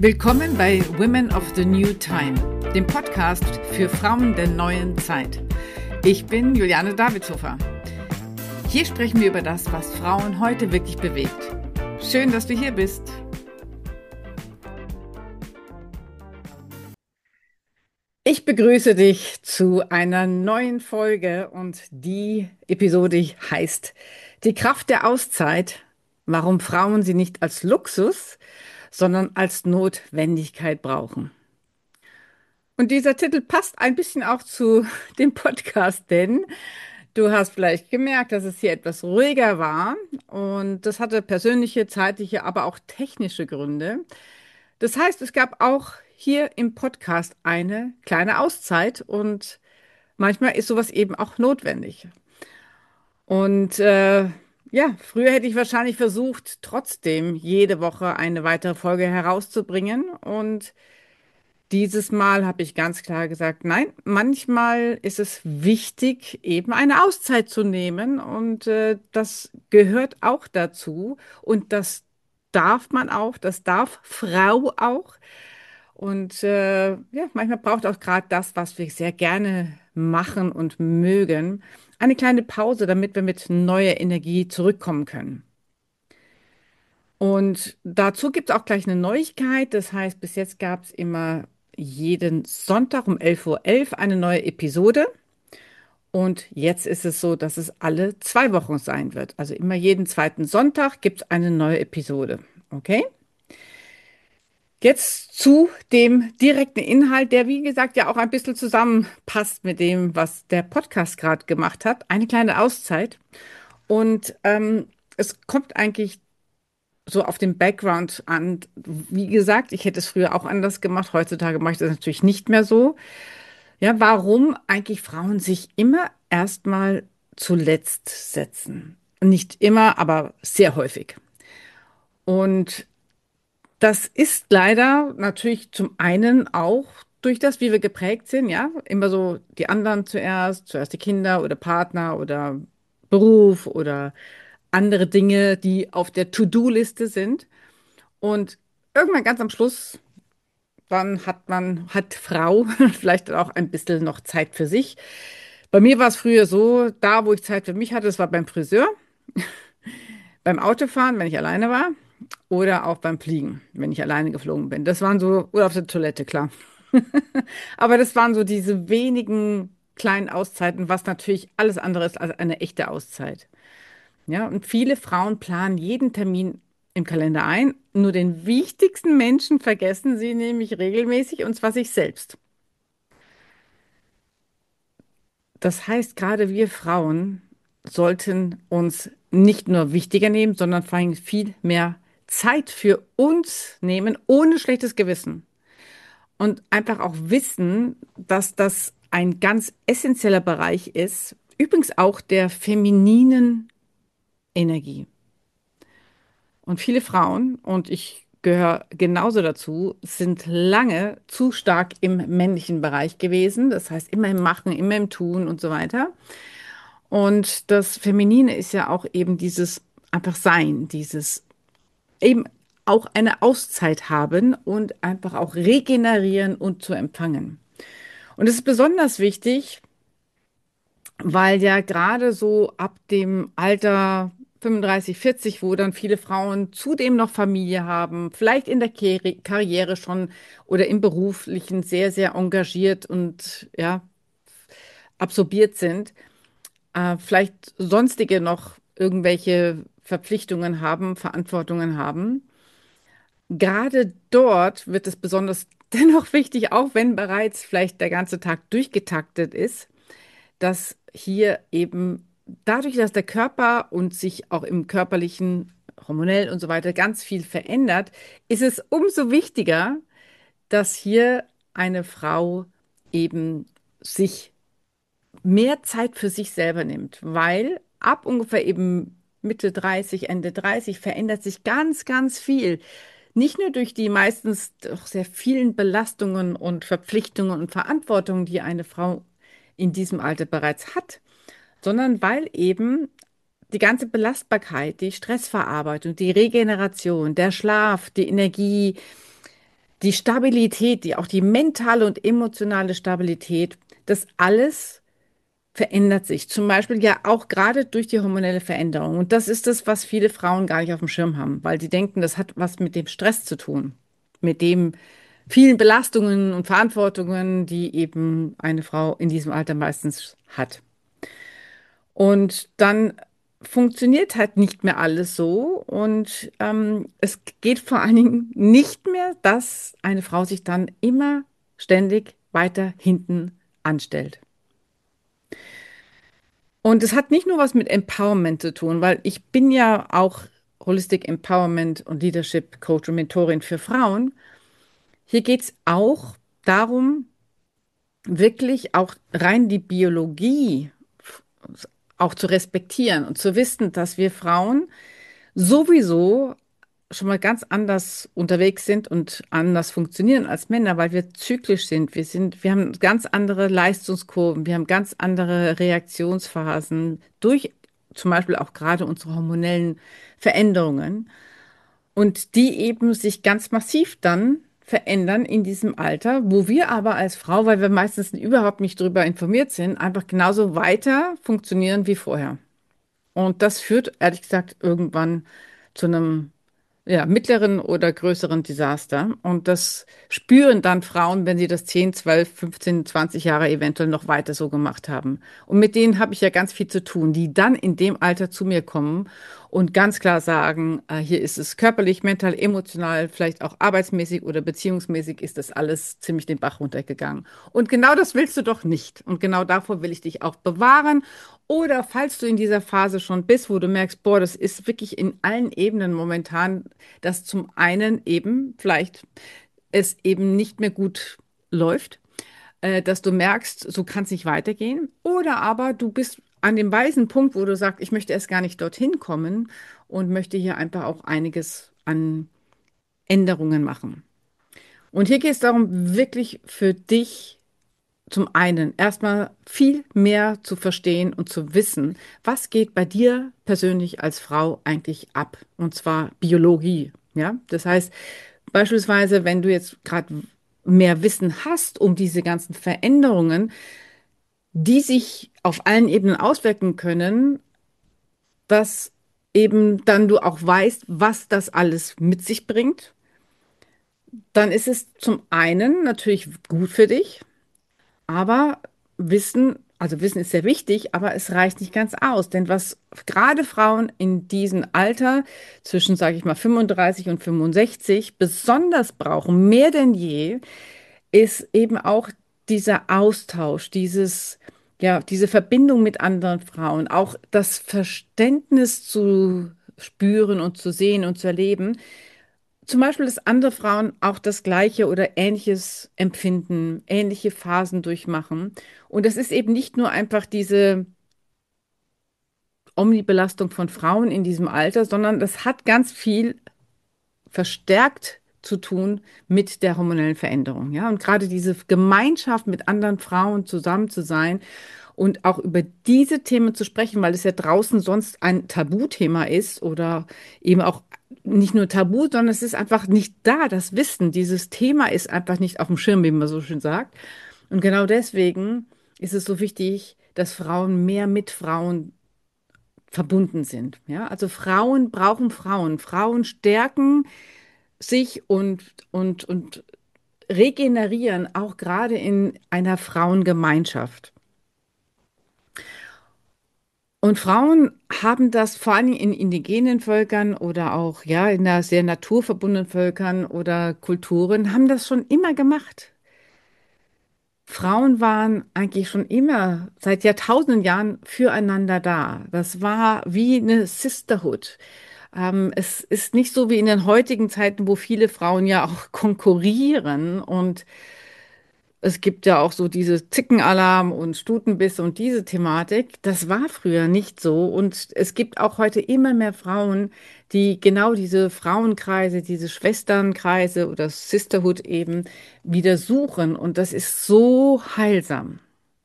Willkommen bei Women of the New Time, dem Podcast für Frauen der neuen Zeit. Ich bin Juliane Davidshofer. Hier sprechen wir über das, was Frauen heute wirklich bewegt. Schön, dass du hier bist. Ich begrüße dich zu einer neuen Folge und die Episode heißt Die Kraft der Auszeit, warum Frauen sie nicht als Luxus, sondern als Notwendigkeit brauchen. Und dieser Titel passt ein bisschen auch zu dem Podcast, denn du hast vielleicht gemerkt, dass es hier etwas ruhiger war und das hatte persönliche, zeitliche, aber auch technische Gründe. Das heißt, es gab auch hier im Podcast eine kleine Auszeit und manchmal ist sowas eben auch notwendig. Und ja, früher hätte ich wahrscheinlich versucht, trotzdem jede Woche eine weitere Folge herauszubringen. Und dieses Mal habe ich ganz klar gesagt, nein, manchmal ist es wichtig, eben eine Auszeit zu nehmen. Und das gehört auch dazu. Und das darf man auch, das darf Frau auch. Und ja, manchmal braucht auch gerade das, was wir sehr gerne machen und mögen, eine kleine Pause, damit wir mit neuer Energie zurückkommen können. Und dazu gibt es auch gleich eine Neuigkeit. Das heißt, bis jetzt gab es immer jeden Sonntag um 11:11 Uhr eine neue Episode. Und jetzt ist es so, dass es alle 2 Wochen sein wird. Also immer jeden zweiten Sonntag gibt es eine neue Episode. Okay? Jetzt zu dem direkten Inhalt, der wie gesagt ja auch ein bisschen zusammenpasst mit dem, was der Podcast gerade gemacht hat. Eine kleine Auszeit. Und es kommt eigentlich so auf den Background an. Wie gesagt, ich hätte es früher auch anders gemacht. Heutzutage mache ich das natürlich nicht mehr so. Ja, warum eigentlich Frauen sich immer erstmal zuletzt setzen? Nicht immer, aber sehr häufig. Und das ist leider natürlich zum einen auch durch das, wie wir geprägt sind, ja, immer so die anderen zuerst die Kinder oder Partner oder Beruf oder andere Dinge, die auf der To-Do-Liste sind. Und irgendwann ganz am Schluss, dann hat Frau vielleicht auch ein bisschen noch Zeit für sich. Bei mir war es früher so, da wo ich Zeit für mich hatte, das war beim Friseur, beim Autofahren, wenn ich alleine war, oder auch beim Fliegen, wenn ich alleine geflogen bin. Das waren so, oder auf der Toilette, klar. Aber das waren so diese wenigen kleinen Auszeiten, was natürlich alles andere ist als eine echte Auszeit. Ja, und viele Frauen planen jeden Termin im Kalender ein. Nur den wichtigsten Menschen vergessen sie nämlich regelmäßig, und zwar sich selbst. Das heißt, gerade wir Frauen sollten uns nicht nur wichtiger nehmen, sondern vor allem viel mehr Zeit für uns nehmen, ohne schlechtes Gewissen. Und einfach auch wissen, dass das ein ganz essentieller Bereich ist, übrigens auch der femininen Energie. Und viele Frauen, und ich gehöre genauso dazu, sind lange zu stark im männlichen Bereich gewesen. Das heißt, immer im Machen, immer im Tun und so weiter. Und das Feminine ist ja auch eben dieses einfach Sein, dieses eben auch eine Auszeit haben und einfach auch regenerieren und zu empfangen. Und es ist besonders wichtig, weil ja gerade so ab dem Alter 35, 40, wo dann viele Frauen zudem noch Familie haben, vielleicht in der Karriere schon oder im Beruflichen sehr, sehr engagiert und ja, absorbiert sind, vielleicht sonstige noch irgendwelche Verpflichtungen haben, Verantwortungen haben. Gerade dort wird es besonders dennoch wichtig, auch wenn bereits vielleicht der ganze Tag durchgetaktet ist, dass hier eben dadurch, dass der Körper und sich auch im körperlichen, hormonell und so weiter ganz viel verändert, ist es umso wichtiger, dass hier eine Frau eben sich mehr Zeit für sich selber nimmt, weil ab ungefähr eben Mitte 30, Ende 30 verändert sich ganz, ganz viel. Nicht nur durch die meistens doch sehr vielen Belastungen und Verpflichtungen und Verantwortungen, die eine Frau in diesem Alter bereits hat, sondern weil eben die ganze Belastbarkeit, die Stressverarbeitung, die Regeneration, der Schlaf, die Energie, die Stabilität, auch die mentale und emotionale Stabilität, das alles verändert sich. Zum Beispiel ja auch gerade durch die hormonelle Veränderung. Und das ist das, was viele Frauen gar nicht auf dem Schirm haben, weil die denken, das hat was mit dem Stress zu tun, mit dem vielen Belastungen und Verantwortungen, die eben eine Frau in diesem Alter meistens hat. Und dann funktioniert halt nicht mehr alles so und es geht vor allen Dingen nicht mehr, dass eine Frau sich dann immer ständig weiter hinten anstellt. Und es hat nicht nur was mit Empowerment zu tun, weil ich bin ja auch Holistic Empowerment und Leadership Coach und Mentorin für Frauen. Hier geht es auch darum, wirklich auch rein die Biologie auch zu respektieren und zu wissen, dass wir Frauen sowieso schon mal ganz anders unterwegs sind und anders funktionieren als Männer, weil wir zyklisch sind. Wir haben ganz andere Leistungskurven, wir haben ganz andere Reaktionsphasen durch zum Beispiel auch gerade unsere hormonellen Veränderungen und die eben sich ganz massiv dann verändern in diesem Alter, wo wir aber als Frau, weil wir meistens überhaupt nicht darüber informiert sind, einfach genauso weiter funktionieren wie vorher. Und das führt, ehrlich gesagt, irgendwann zu einem mittleren oder größeren Desaster. Und das spüren dann Frauen, wenn sie das 10, 12, 15, 20 Jahre eventuell noch weiter so gemacht haben. Und mit denen habe ich ja ganz viel zu tun, die dann in dem Alter zu mir kommen und ganz klar sagen, hier ist es körperlich, mental, emotional, vielleicht auch arbeitsmäßig oder beziehungsmäßig ist das alles ziemlich den Bach runtergegangen. Und genau das willst du doch nicht. Und genau davor will ich dich auch bewahren. Oder falls du in dieser Phase schon bist, wo du merkst, boah, das ist wirklich in allen Ebenen momentan, dass zum einen eben vielleicht es eben nicht mehr gut läuft, dass du merkst, so kann es nicht weitergehen. Oder aber du bist an dem weisen Punkt, wo du sagst, ich möchte erst gar nicht dorthin kommen und möchte hier einfach auch einiges an Änderungen machen. Und hier geht es darum, wirklich für dich zum einen erstmal viel mehr zu verstehen und zu wissen, was geht bei dir persönlich als Frau eigentlich ab? Und zwar Biologie. Ja, das heißt, beispielsweise, wenn du jetzt gerade mehr Wissen hast um diese ganzen Veränderungen, die sich auf allen Ebenen auswirken können, dass eben dann du auch weißt, was das alles mit sich bringt, dann ist es zum einen natürlich gut für dich. Aber Wissen ist sehr wichtig, aber es reicht nicht ganz aus. Denn was gerade Frauen in diesem Alter zwischen, sage ich mal, 35 und 65 besonders brauchen, mehr denn je, ist eben auch dieser Austausch, diese Verbindung mit anderen Frauen, auch das Verständnis zu spüren und zu sehen und zu erleben, zum Beispiel, dass andere Frauen auch das Gleiche oder Ähnliches empfinden, ähnliche Phasen durchmachen. Und das ist eben nicht nur einfach diese Omnibelastung von Frauen in diesem Alter, sondern das hat ganz viel verstärkt zu tun mit der hormonellen Veränderung. Ja? Und gerade diese Gemeinschaft mit anderen Frauen zusammen zu sein und auch über diese Themen zu sprechen, weil es ja draußen sonst ein Tabuthema ist oder eben auch nicht nur Tabu, sondern es ist einfach nicht da. Das Wissen, dieses Thema ist einfach nicht auf dem Schirm, wie man so schön sagt. Und genau deswegen ist es so wichtig, dass Frauen mehr mit Frauen verbunden sind. Ja, also Frauen brauchen Frauen. Frauen stärken sich und regenerieren, auch gerade in einer Frauengemeinschaft. Und Frauen haben das vor allem in indigenen Völkern oder auch ja in der sehr naturverbundenen Völkern oder Kulturen haben das schon immer gemacht. Frauen waren eigentlich schon immer seit Jahrtausenden Jahren füreinander da. Das war wie eine Sisterhood. Es ist nicht so wie in den heutigen Zeiten, wo viele Frauen ja auch konkurrieren und es gibt ja auch so diese Zickenalarm und Stutenbiss und diese Thematik. Das war früher nicht so. Und es gibt auch heute immer mehr Frauen, die genau diese Frauenkreise, diese Schwesternkreise oder Sisterhood eben wieder suchen. Und das ist so heilsam.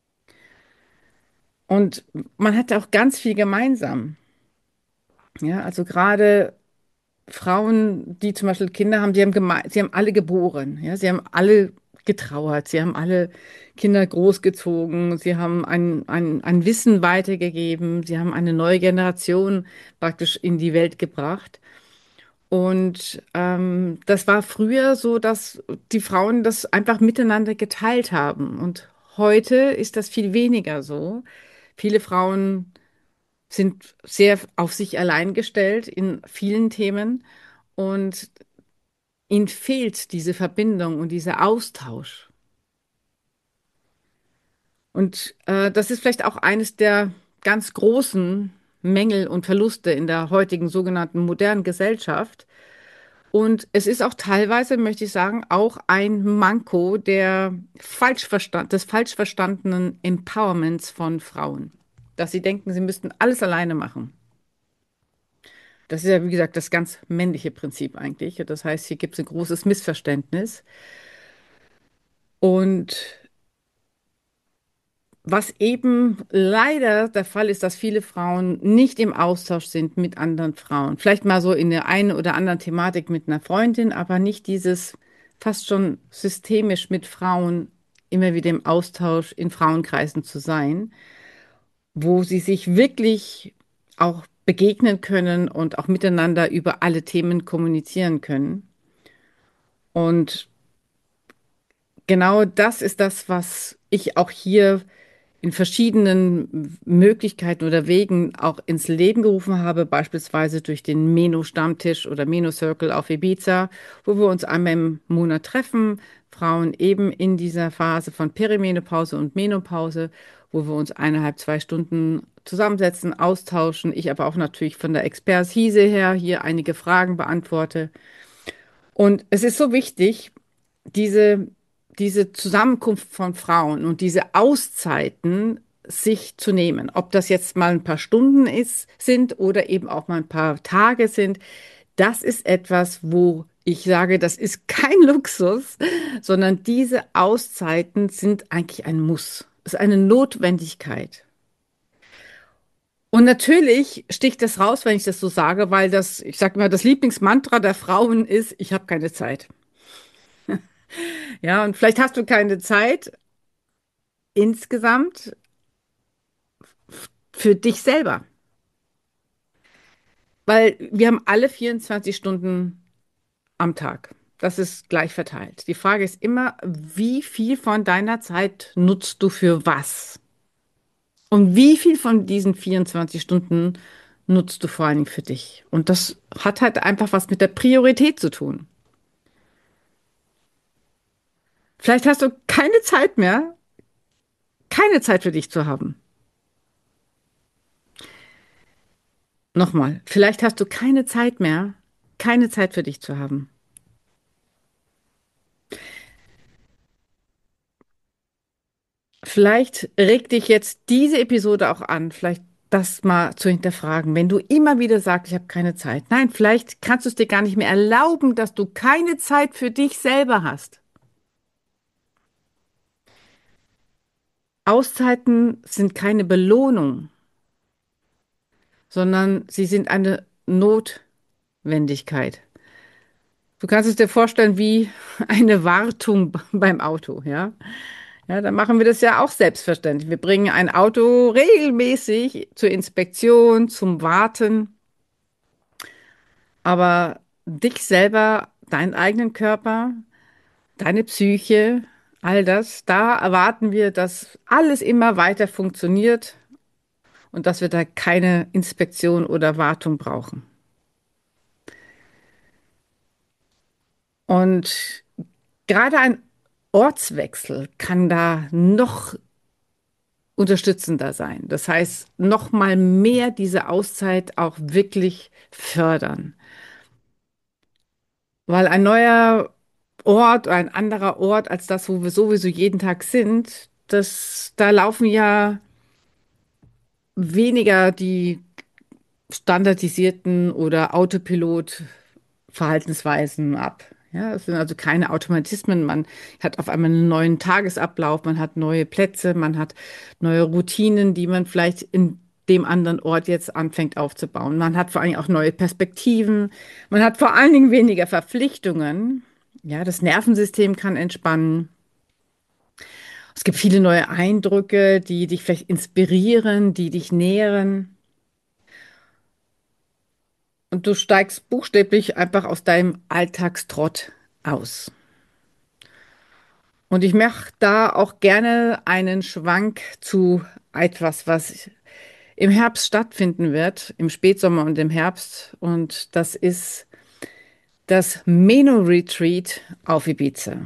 Und man hat auch ganz viel gemeinsam. Ja, also gerade. Frauen, die zum Beispiel Kinder haben, sie haben alle geboren, ja, sie haben alle getrauert, sie haben alle Kinder großgezogen, sie haben ein Wissen weitergegeben, sie haben eine neue Generation praktisch in die Welt gebracht. Und das war früher so, dass die Frauen das einfach miteinander geteilt haben. Und heute ist das viel weniger so. Viele Frauen sind sehr auf sich allein gestellt in vielen Themen und ihnen fehlt diese Verbindung und dieser Austausch. Und das ist vielleicht auch eines der ganz großen Mängel und Verluste in der heutigen sogenannten modernen Gesellschaft. Und es ist auch teilweise, möchte ich sagen, auch ein Manko des falsch verstandenen Empowerments von Frauen, dass sie denken, sie müssten alles alleine machen. Das ist ja, wie gesagt, das ganz männliche Prinzip eigentlich. Das heißt, hier gibt es ein großes Missverständnis. Und was eben leider der Fall ist, dass viele Frauen nicht im Austausch sind mit anderen Frauen. Vielleicht mal so in der einen oder anderen Thematik mit einer Freundin, aber nicht dieses fast schon systemisch mit Frauen immer wieder im Austausch in Frauenkreisen zu sein, wo sie sich wirklich auch begegnen können und auch miteinander über alle Themen kommunizieren können. Und genau das ist das, was ich auch hier in verschiedenen Möglichkeiten oder Wegen auch ins Leben gerufen habe, beispielsweise durch den Meno-Stammtisch oder Meno-Circle auf Ibiza, wo wir uns einmal im Monat treffen, Frauen eben in dieser Phase von Perimenopause und Menopause, wo wir uns 1,5, 2 Stunden zusammensetzen, austauschen. Ich aber auch natürlich von der Expertise her hier einige Fragen beantworte. Und es ist so wichtig, diese, diese Zusammenkunft von Frauen und diese Auszeiten sich zu nehmen. Ob das jetzt mal ein paar Stunden sind oder eben auch mal ein paar Tage sind, das ist etwas, wo ich sage, das ist kein Luxus, sondern diese Auszeiten sind eigentlich ein Muss. Es ist eine Notwendigkeit. Und natürlich sticht das raus, wenn ich das so sage, weil das, ich sage immer, das Lieblingsmantra der Frauen ist, ich habe keine Zeit. Ja, und vielleicht hast du keine Zeit insgesamt für dich selber, weil wir haben alle 24 Stunden am Tag. Das ist gleich verteilt. Die Frage ist immer, wie viel von deiner Zeit nutzt du für was? Und wie viel von diesen 24 Stunden nutzt du vor allen Dingen für dich? Und das hat halt einfach was mit der Priorität zu tun. Vielleicht hast du keine Zeit mehr, keine Zeit für dich zu haben. Nochmal, vielleicht hast du keine Zeit mehr, keine Zeit für dich zu haben. Vielleicht regt dich jetzt diese Episode auch an, vielleicht das mal zu hinterfragen. Wenn du immer wieder sagst, ich habe keine Zeit. Nein, vielleicht kannst du es dir gar nicht mehr erlauben, dass du keine Zeit für dich selber hast. Auszeiten sind keine Belohnung, sondern sie sind eine Notwendigkeit. Du kannst es dir vorstellen wie eine Wartung beim Auto, ja? Ja, dann machen wir das ja auch selbstverständlich. Wir bringen ein Auto regelmäßig zur Inspektion, zum Warten. Aber dich selber, deinen eigenen Körper, deine Psyche, all das, da erwarten wir, dass alles immer weiter funktioniert und dass wir da keine Inspektion oder Wartung brauchen. Und gerade ein Ortswechsel kann da noch unterstützender sein. Das heißt, noch mal mehr diese Auszeit auch wirklich fördern. Weil ein neuer Ort, ein anderer Ort als das, wo wir sowieso jeden Tag sind, da laufen ja weniger die standardisierten oder Autopilot-Verhaltensweisen ab. Ja, es sind also keine Automatismen. Man hat auf einmal einen neuen Tagesablauf, man hat neue Plätze, man hat neue Routinen, die man vielleicht in dem anderen Ort jetzt anfängt aufzubauen. Man hat vor allen Dingen auch neue Perspektiven. Man hat vor allen Dingen weniger Verpflichtungen. Ja, das Nervensystem kann entspannen. Es gibt viele neue Eindrücke, die dich vielleicht inspirieren, die dich nähren. Und du steigst buchstäblich einfach aus deinem Alltagstrott aus. Und ich mache da auch gerne einen Schwank zu etwas, was im Herbst stattfinden wird, im Spätsommer und im Herbst. Und das ist das Meno-Retreat auf Ibiza.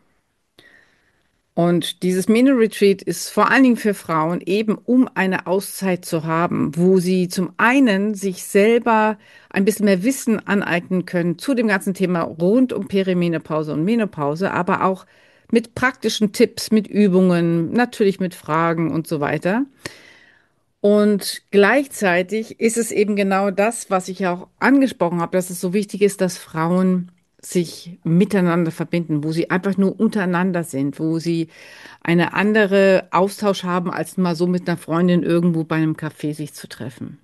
Und dieses Meno-Retreat ist vor allen Dingen für Frauen eben, um eine Auszeit zu haben, wo sie zum einen sich selber ein bisschen mehr Wissen aneignen können zu dem ganzen Thema rund um Perimenopause und Menopause, aber auch mit praktischen Tipps, mit Übungen, natürlich mit Fragen und so weiter. Und gleichzeitig ist es eben genau das, was ich ja auch angesprochen habe, dass es so wichtig ist, dass Frauen sich miteinander verbinden, wo sie einfach nur untereinander sind, wo sie eine andere Austausch haben, als mal so mit einer Freundin irgendwo bei einem Café sich zu treffen.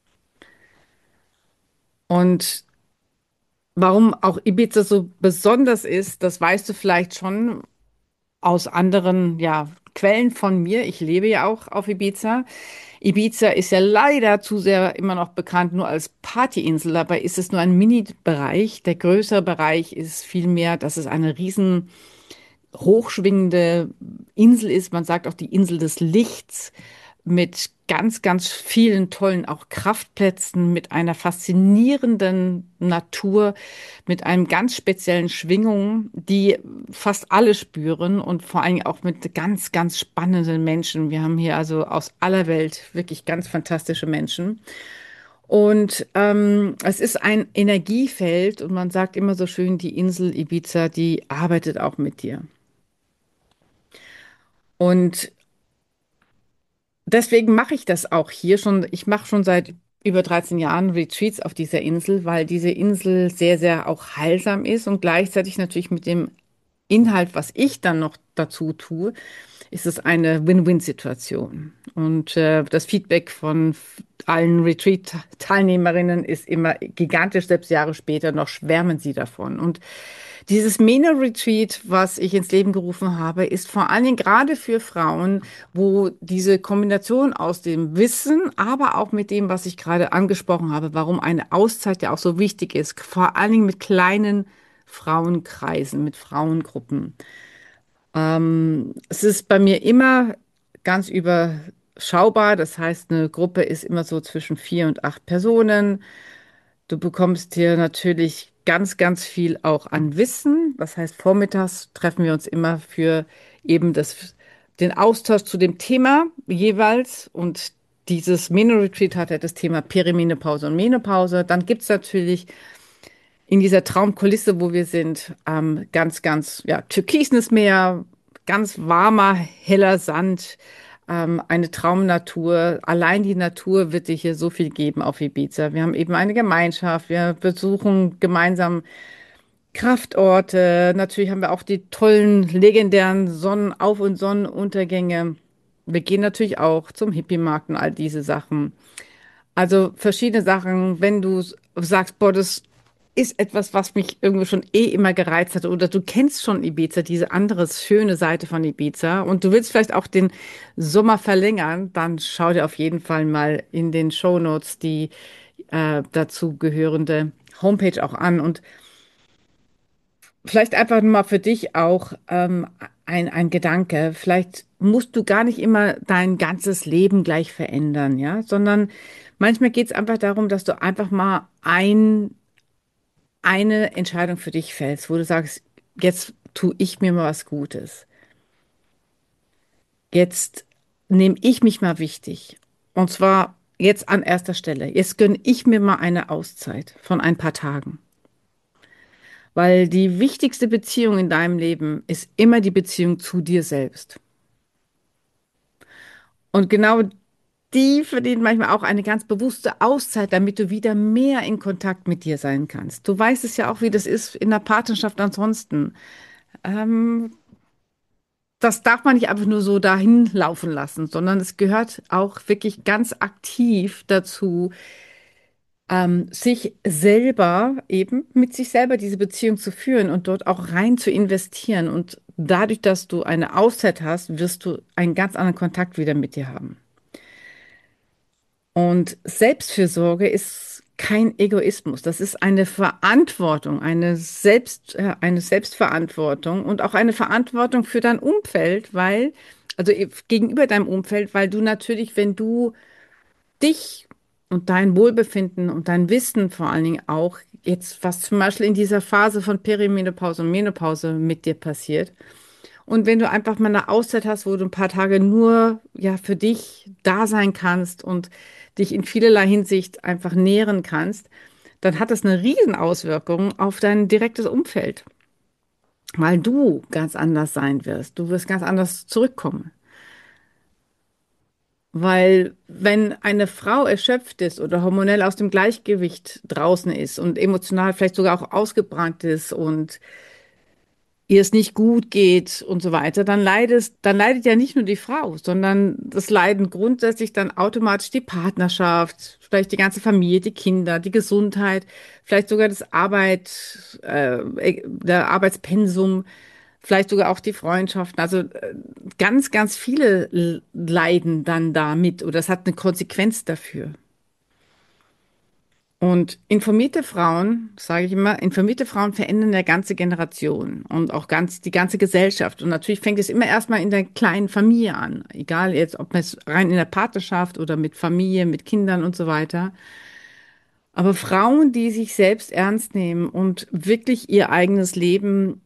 Und warum auch Ibiza so besonders ist, das weißt du vielleicht schon aus anderen, ja, Quellen von mir. Ich lebe ja auch auf Ibiza. Ibiza ist ja leider zu sehr immer noch bekannt nur als Partyinsel. Dabei ist es nur ein Mini-Bereich. Der größere Bereich ist vielmehr, dass es eine riesen hochschwingende Insel ist. Man sagt auch die Insel des Lichts mit ganz, ganz vielen tollen auch Kraftplätzen, mit einer faszinierenden Natur, mit einem ganz speziellen Schwingung, die fast alle spüren und vor allem auch mit ganz, ganz spannenden Menschen. Wir haben hier also aus aller Welt wirklich ganz fantastische Menschen. Und es ist ein Energiefeld und man sagt immer so schön, die Insel Ibiza, die arbeitet auch mit dir. Und deswegen mache ich das auch hier schon. Ich mache schon seit über 13 Jahren Retreats auf dieser Insel, weil diese Insel sehr, sehr auch heilsam ist und gleichzeitig natürlich mit dem Inhalt, was ich dann noch dazu tue, ist es eine Win-Win-Situation. Und das Feedback von allen Retreat-Teilnehmerinnen ist immer gigantisch, selbst Jahre später noch schwärmen sie davon. Und dieses MENA-Retreat, was ich ins Leben gerufen habe, ist vor allen Dingen gerade für Frauen, wo diese Kombination aus dem Wissen, aber auch mit dem, was ich gerade angesprochen habe, warum eine Auszeit ja auch so wichtig ist, vor allen Dingen mit kleinen Frauenkreisen, mit Frauengruppen. Es ist bei mir immer ganz überschaubar. Das heißt, eine Gruppe ist immer so zwischen 4 und 8 Personen. Du bekommst hier natürlich ganz, ganz viel auch an Wissen. Das heißt, vormittags treffen wir uns immer für eben den Austausch zu dem Thema jeweils. Und dieses Meno-Retreat hat ja das Thema Perimenopause und Menopause. Dann gibt es natürlich in dieser Traumkulisse, wo wir sind, ganz, ganz, ja, türkises Meer, ganz warmer, heller Sand, eine Traumnatur. Allein die Natur wird dir hier so viel geben auf Ibiza. Wir haben eben eine Gemeinschaft, wir besuchen gemeinsam Kraftorte. Natürlich haben wir auch die tollen, legendären Sonnenauf- und Sonnenuntergänge. Wir gehen natürlich auch zum Hippie-Markt und all diese Sachen. Also verschiedene Sachen, wenn du sagst, boah, das ist etwas, was mich irgendwie schon immer gereizt hat, oder du kennst schon Ibiza, diese andere schöne Seite von Ibiza und du willst vielleicht auch den Sommer verlängern, dann schau dir auf jeden Fall mal in den Shownotes die dazu gehörende Homepage auch an und vielleicht einfach mal für dich auch ein Gedanke. Vielleicht musst du gar nicht immer dein ganzes Leben gleich verändern, ja, sondern manchmal geht es einfach darum, dass du einfach mal eine Entscheidung für dich fällst, wo du sagst, jetzt tue ich mir mal was Gutes. Jetzt nehme ich mich mal wichtig. Und zwar jetzt an erster Stelle. Jetzt gönne ich mir mal eine Auszeit von ein paar Tagen. Weil die wichtigste Beziehung in deinem Leben ist immer die Beziehung zu dir selbst. Und genau die verdient manchmal auch eine ganz bewusste Auszeit, damit du wieder mehr in Kontakt mit dir sein kannst. Du weißt es ja auch, wie das ist in der Partnerschaft ansonsten. Ähm, das darf man nicht einfach nur so dahin laufen lassen, sondern es gehört auch wirklich ganz aktiv dazu, sich selber eben mit sich selber diese Beziehung zu führen und dort auch rein zu investieren. Und dadurch, dass du eine Auszeit hast, wirst du einen ganz anderen Kontakt wieder mit dir haben. Und Selbstfürsorge ist kein Egoismus. Das ist eine Verantwortung, eine Selbstverantwortung und auch eine Verantwortung für dein Umfeld, also gegenüber deinem Umfeld, weil du natürlich, wenn du dich und dein Wohlbefinden und dein Wissen vor allen Dingen auch jetzt, was zum Beispiel in dieser Phase von Perimenopause und Menopause mit dir passiert. Und wenn du einfach mal eine Auszeit hast, wo du ein paar Tage nur ja für dich da sein kannst und dich in vielerlei Hinsicht einfach nähren kannst, dann hat das eine Riesenauswirkung auf dein direktes Umfeld, weil du ganz anders sein wirst. Du wirst ganz anders zurückkommen. Weil wenn eine Frau erschöpft ist oder hormonell aus dem Gleichgewicht draußen ist und emotional vielleicht sogar auch ausgebrannt ist und ihr es nicht gut geht und so weiter, dann leidet ja nicht nur die Frau, sondern das leiden grundsätzlich dann automatisch die Partnerschaft, vielleicht die ganze Familie, die Kinder, die Gesundheit, vielleicht sogar der Arbeitspensum, vielleicht sogar auch die Freundschaften. Also ganz, ganz viele leiden dann damit oder es hat eine Konsequenz dafür. Und informierte Frauen, sage ich immer, informierte Frauen verändern eine ganze Generation und auch die ganze Gesellschaft. Und natürlich fängt es immer erstmal in der kleinen Familie an. Egal jetzt, ob man es rein in der Partnerschaft oder mit Familie, mit Kindern und so weiter. Aber Frauen, die sich selbst ernst nehmen und wirklich ihr eigenes Leben,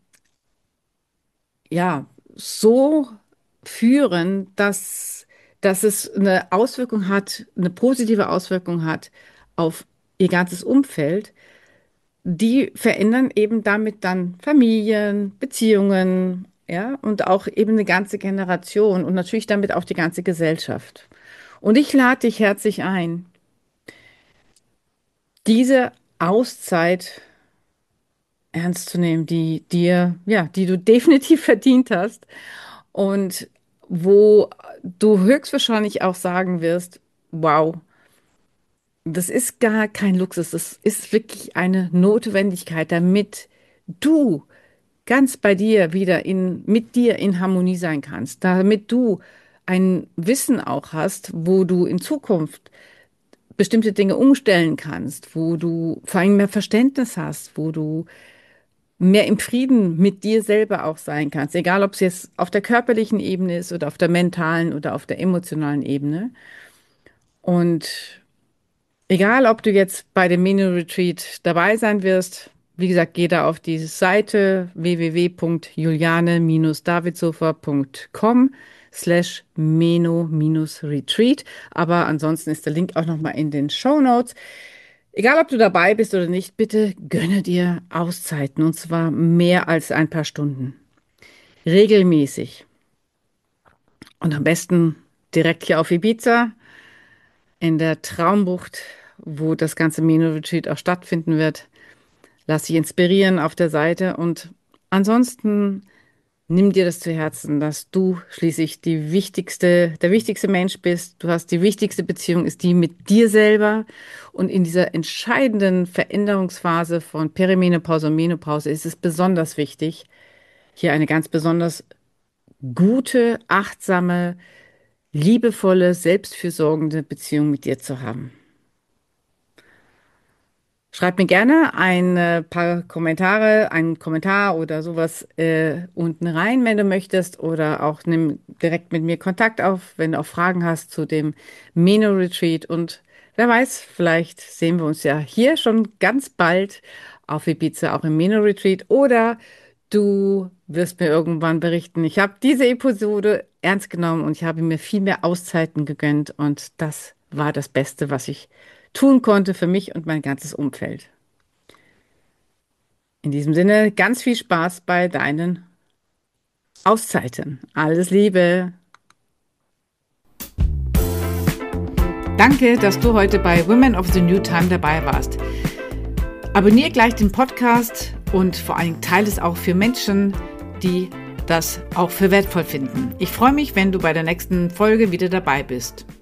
ja, so führen, dass es eine Auswirkung hat, eine positive Auswirkung hat auf ihr ganzes Umfeld, die verändern eben damit dann Familien, Beziehungen, ja, und auch eben eine ganze Generation und natürlich damit auch die ganze Gesellschaft. Und ich lade dich herzlich ein, diese Auszeit ernst zu nehmen, die du definitiv verdient hast und wo du höchstwahrscheinlich auch sagen wirst, wow, das ist gar kein Luxus, das ist wirklich eine Notwendigkeit, damit du ganz bei dir mit dir in Harmonie sein kannst, damit du ein Wissen auch hast, wo du in Zukunft bestimmte Dinge umstellen kannst, wo du vor allem mehr Verständnis hast, wo du mehr im Frieden mit dir selber auch sein kannst, egal ob es jetzt auf der körperlichen Ebene ist oder auf der mentalen oder auf der emotionalen Ebene. Und egal, ob du jetzt bei dem Mini-Retreat dabei sein wirst, wie gesagt, geh da auf die Seite www.juliane-davidsofer.com/meno-retreat. Aber ansonsten ist der Link auch nochmal in den Shownotes. Egal, ob du dabei bist oder nicht, bitte gönne dir Auszeiten und zwar mehr als ein paar Stunden. Regelmäßig. Und am besten direkt hier auf Ibiza in der Traumbucht, wo das ganze Meno-Retreat auch stattfinden wird. Lass dich inspirieren auf der Seite und ansonsten nimm dir das zu Herzen, dass du schließlich der wichtigste Mensch bist. Du hast die wichtigste Beziehung, ist die mit dir selber. Und in dieser entscheidenden Veränderungsphase von Perimenopause und Menopause ist es besonders wichtig, hier eine ganz besonders gute, achtsame, liebevolle, selbstfürsorgende Beziehung mit dir zu haben. Schreib mir gerne ein paar Kommentare, einen Kommentar oder sowas unten rein, wenn du möchtest, oder auch nimm direkt mit mir Kontakt auf, wenn du auch Fragen hast zu dem Meno-Retreat. Und wer weiß, vielleicht sehen wir uns ja hier schon ganz bald auf Ibiza, auch im Meno-Retreat, oder du wirst mir irgendwann berichten, ich habe diese Episode ernst genommen und ich habe mir viel mehr Auszeiten gegönnt und das war das Beste, was ich tun konnte für mich und mein ganzes Umfeld. In diesem Sinne, ganz viel Spaß bei deinen Auszeiten. Alles Liebe. Danke, dass du heute bei Women of the New Time dabei warst. Abonniere gleich den Podcast und vor allem teile es auch für Menschen, die das auch für wertvoll finden. Ich freue mich, wenn du bei der nächsten Folge wieder dabei bist.